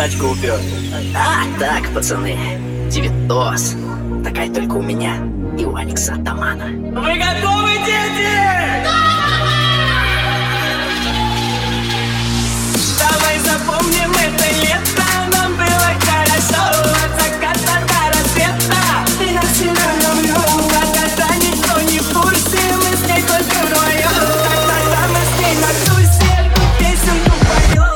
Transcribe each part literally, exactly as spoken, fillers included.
тачку упер. А, так, пацаны, девятос. Такая только у меня и у Алекса Атамана. Вы готовы, дети? Давай запомним это лето, нам было хорошо. От заката до рассвета я тебя люблю. Когда никто не в курсе, мы с ней только вдвоем. Когда мы с ней на тусе, песенку поем.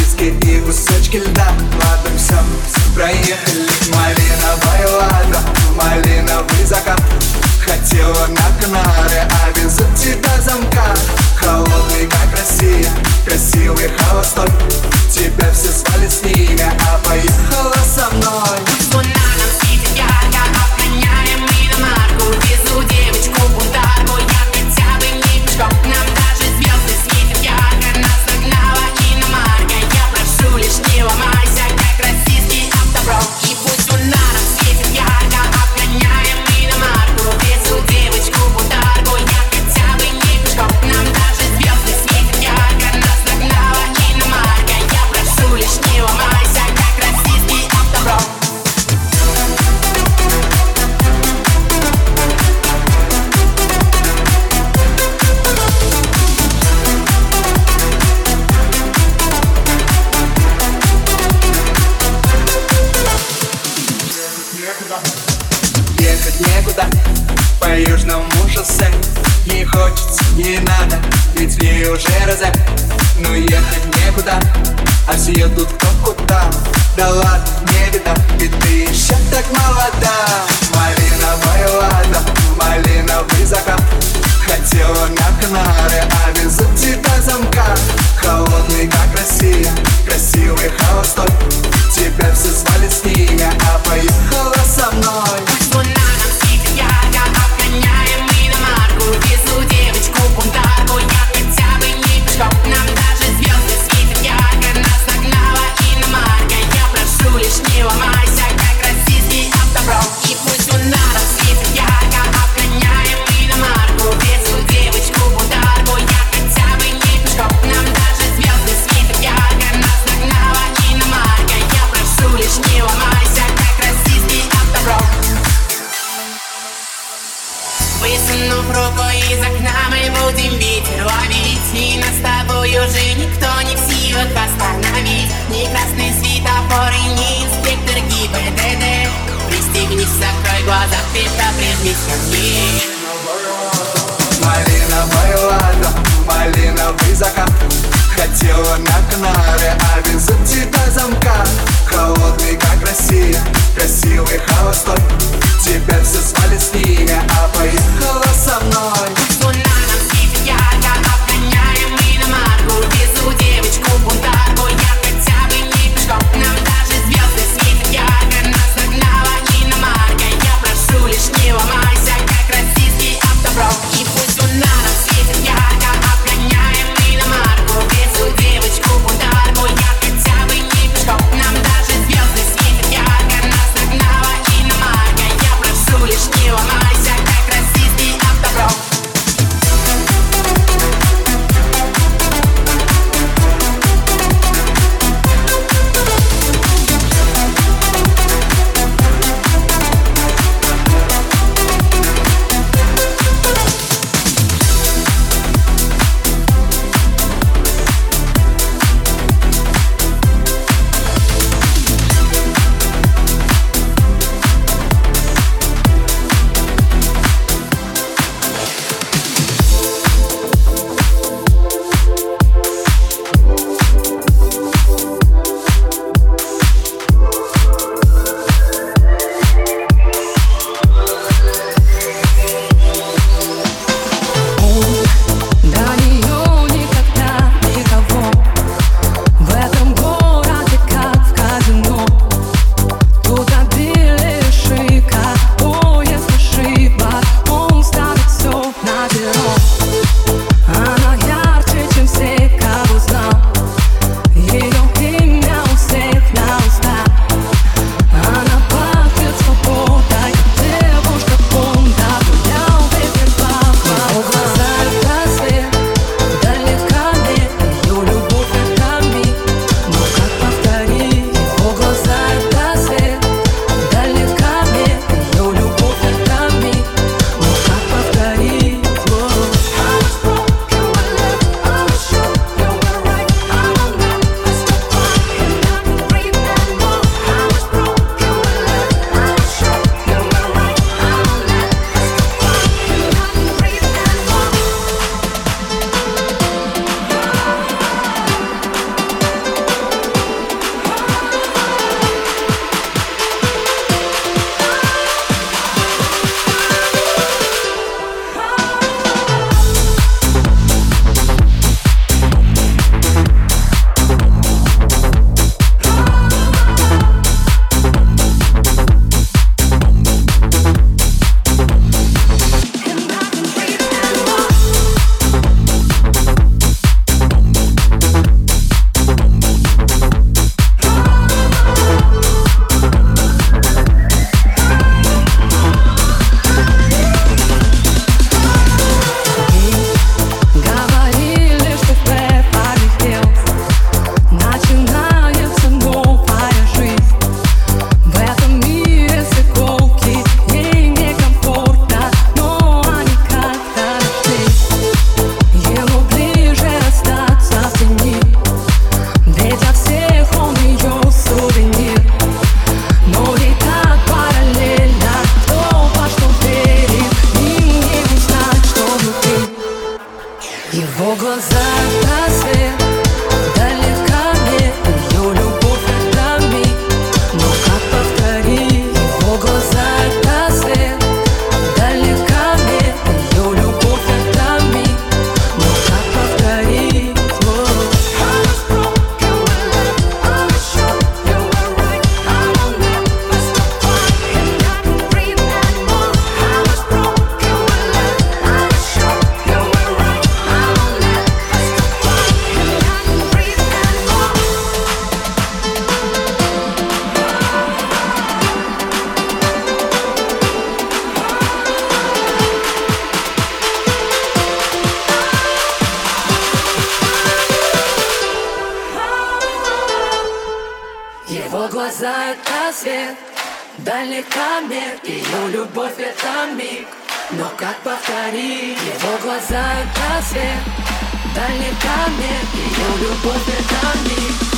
кусочки льда. Ладно, все, проехали. Малиновая лада, малиновый закат. Хотела на Канары, а везут тебя замка. Холодный, как Россия, красивый холостой. Тебя все звали с ними, а поехала со мной. Пусть луна нам светит ярко, обгоняем иномарку. Везу девочку бунтарку, я хотя бы не пешком. Нам даже звезды светят ярко, нас догнала иномарка. Я прошу, лишь не ломайся, как российский автоброд. И пусть луна нам светит ярко, обгоняем иномарку. Везу девочку бунтарку, я хотя бы не пешком. Нам даже звезды светят ярко, нас догнала иномарка. Я прошу, лишь не ломайся, как российский автоброд. Ехать некуда по южному шоссе. Не хочется, не надо, ведь мне уже розе. Но ехать некуда, а все едут кто куда. Да ладно, не беда, ведь ты еще так молода. Малиновый ладно, малиновый закат. Хотела на Канары, а везут тебя замка. Холодный, как Россия, красивый холостой. Тебя все звали с ними, а поехала со мной. Пусть луна нам светит ярко, обгоняем иномарку. Везу девочку бунтарку, я хотя бы не пешком. Нам даже звезды светят ярко, нас догнала иномарка. Я прошу, лишь не ломайся, как российский автоброд. И пусть луна нам светит ярко, обгоняем иномарку. Везу девочку бунтарку, я хотя бы не пешком. Нам даже звезды светят ярко, нас догнала иномарка. Я прошу, лишь не ломайся, как российский автоброд. Высунув руку из окна, мы будем ветер ловить. И нас с тобой уже никто не в силах остановить. Ни красный светофор и ни инспектор ГИБДД. Пристегнись, закрой глаза, крепко прижмись ко мне. Малиновый ладно, малиновый закат. Хотела на Канары, а везут тебя замка. Холодный, как Россия, красивый холостой. Тебя все звали с ними, а поехала со мной. Пусть луна нам светит ярко, обгоняем иномарку. Везу девочку бунтарку, я хотя бы не пешком. Нам даже звезды светят ярко, нас догнала иномарка. Я прошу, лишь не ломайся, как российский автоброд. И пусть луна нам светит ярко, обгоняем иномарку. Везу девочку бунтарку, я Его глаза — это свет, дальний камер, ее любовь — это миг. Но как повторить? Его глаза — это свет, дальний камер, ее любовь — это миг.